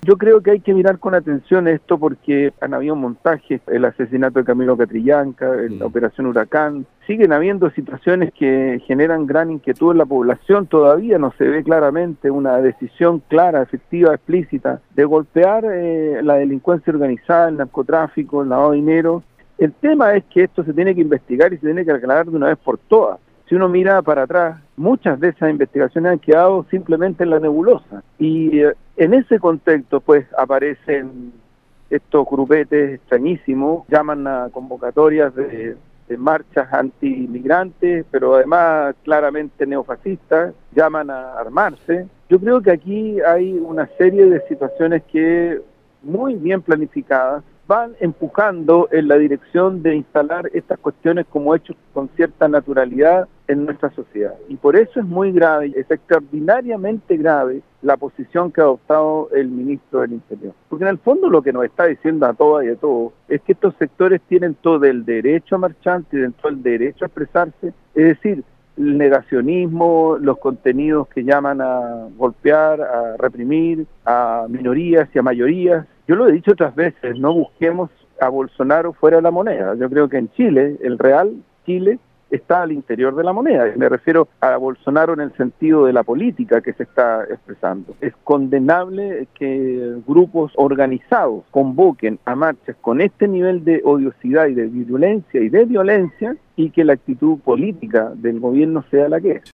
Yo creo que hay que mirar con atención esto porque han habido montajes, el asesinato de Camilo Catrillanca, la Operación Huracán, siguen habiendo situaciones que generan gran inquietud en la población, todavía no se ve claramente una decisión clara, efectiva, explícita de golpear la delincuencia organizada, el narcotráfico, el lavado de dinero. El tema es que esto se tiene que investigar y se tiene que aclarar de una vez por todas. Si uno mira para atrás, muchas de esas investigaciones han quedado simplemente en la nebulosa. Y en ese contexto, pues, aparecen estos grupetes extrañísimos, llaman a convocatorias de marchas anti-inmigrantes, pero además claramente neofascistas, llaman a armarse. Yo creo que aquí hay una serie de situaciones que, muy bien planificadas, van empujando en la dirección de instalar estas cuestiones como hechos con cierta naturalidad en nuestra sociedad. Y por eso es muy grave, es extraordinariamente grave la posición que ha adoptado el ministro del Interior. Porque en el fondo lo que nos está diciendo a todas y a todos es que estos sectores tienen todo el derecho a marchar, tienen todo el derecho a expresarse, es decir, el negacionismo, los contenidos que llaman a golpear, a reprimir a minorías y a mayorías. Yo lo he dicho otras veces, no busquemos a Bolsonaro fuera de la moneda. Yo creo que en Chile, el real Chile, está al interior de la moneda. Me refiero a Bolsonaro en el sentido de la política que se está expresando. Es condenable que grupos organizados convoquen a marchas con este nivel de odiosidad y de violencia y que la actitud política del gobierno sea la que es.